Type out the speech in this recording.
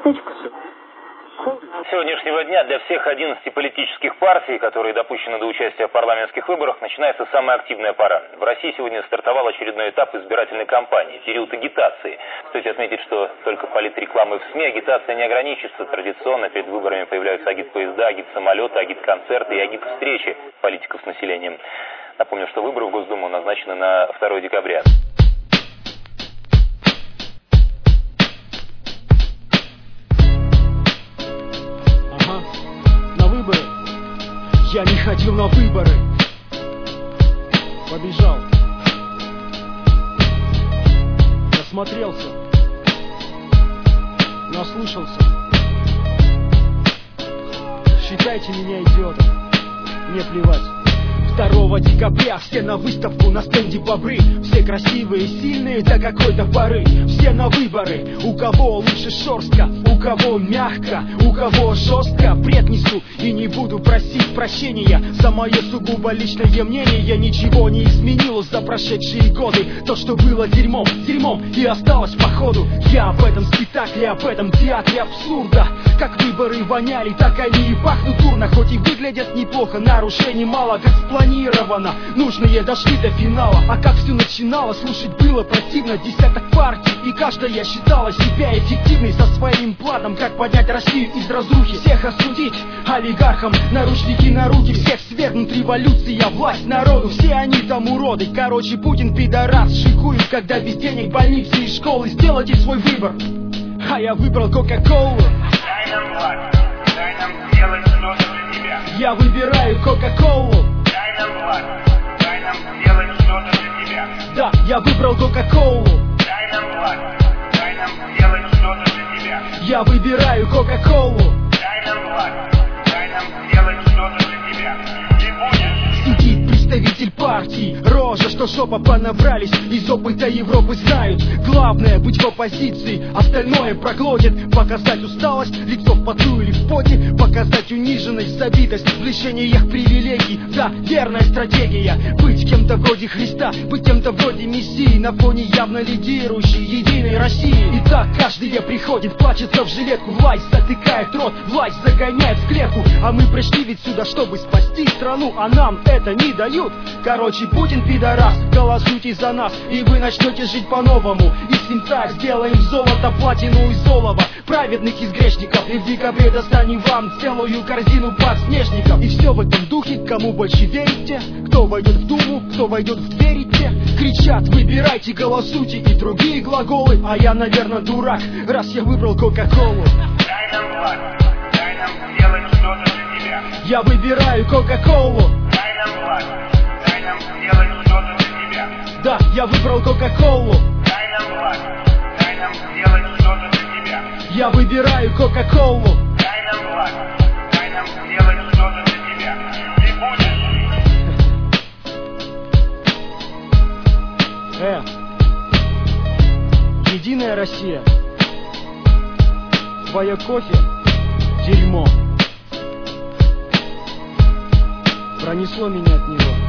С сегодняшнего дня для всех 11 политических партий, которые допущены до участия в парламентских выборах, начинается самая активная пора. В России сегодня стартовал очередной этап избирательной кампании, период агитации. Стоит отметить, что только политрекламой в СМИ агитация не ограничится. Традиционно перед выборами появляются агитпоезда, агитсамолеты, агитконцерты и агитвстречи политиков с населением. Напомню, что выборы в Госдуму назначены на 2 декабря. Я не ходил на выборы. Побежал. Насмотрелся. Наслушался. Считайте меня идиотом. Мне плевать. 2 декабря все на выставку, на стенде бобры. Все красивые и сильные до какой-то поры. Все на выборы. У кого лучше шерстка, у кого мягко, у кого жестко. Бред несу и не буду просить прощения за мое сугубо личное мнение. Ничего не изменилось за прошедшие годы. То, что было дерьмом, дерьмом и осталось по ходу. Я об этом спектакле, об этом театре абсурда. Как выборы воняли, так они и пахнут дурно. Хоть и выглядят неплохо, нарушений мало, как спланировано. Нужные дошли до финала. А как все начиналось, слушать было противно. Десяток партий, и каждая считала себя эффективной со своим планом. Как поднять Россию из разрухи, всех осудить олигархам, наручники на руки. Всех свергнуть, революция, власть народу. Все они там уроды, короче, Путин пидорас. Шикуют, когда без денег больницы и школы. Сделайте свой выбор, а я выбрал Кока-Колу. Дай нам власть, дай нам сделать что-то для тебя. Я выбираю Кока-Колу. Дай нам власть, дай нам сделать что-то для тебя. Да, я выбрал Кока-Колу. Дай нам власть, дай нам сделать что-то для тебя. Я выбираю Кока-Колу. Дай нам власть, дай нам сделать что-то для тебя. Ты будешь Сидит представитель партии, рожа, что жопа понабрались. Из опыта Европы знают. Главное быть в оппозиции, остальное проглотит. Показать усталость, лицо в поту или в поте. Показать униженность, забитость в лишениях привилегий. Да, верная стратегия. Быть кем-то вроде Христа, быть кем-то вроде Мессии. На фоне явно лидирующей единой России. И так каждый приходит, плачется в жилетку. Власть затыкает рот, власть загоняет в клетку. А мы пришли ведь сюда, чтобы спасти страну, а нам это не дают. Короче, Путин пидорас, голосуйте за нас, и вы начнете жить по-новому. Из свинца сделаем золото, платину из олова, праведных из грешников. И в декабре достанем вам целую корзину подснежников. И все в этом духе, кому больше верите? Кто войдет в Думу, кто войдет в верите? Кричат, выбирайте, голосуйте и другие глаголы. А я, наверное, дурак, раз я выбрал Кока-Колу. дай нам власть, дай нам сделать что-то для тебя. Я выбираю Кока-Колу. Дай нам власть, дай нам сделать что-то для тебя. Да, я выбрал Кока-Колу. Дай нам власть, дай нам сделать что-то для тебя. Я выбираю Кока-Колу. Дай нам власть, дай нам сделать что-то для тебя. Ты будешь Единая Россия. Твоя кофе — дерьмо. Пронесло меня от него.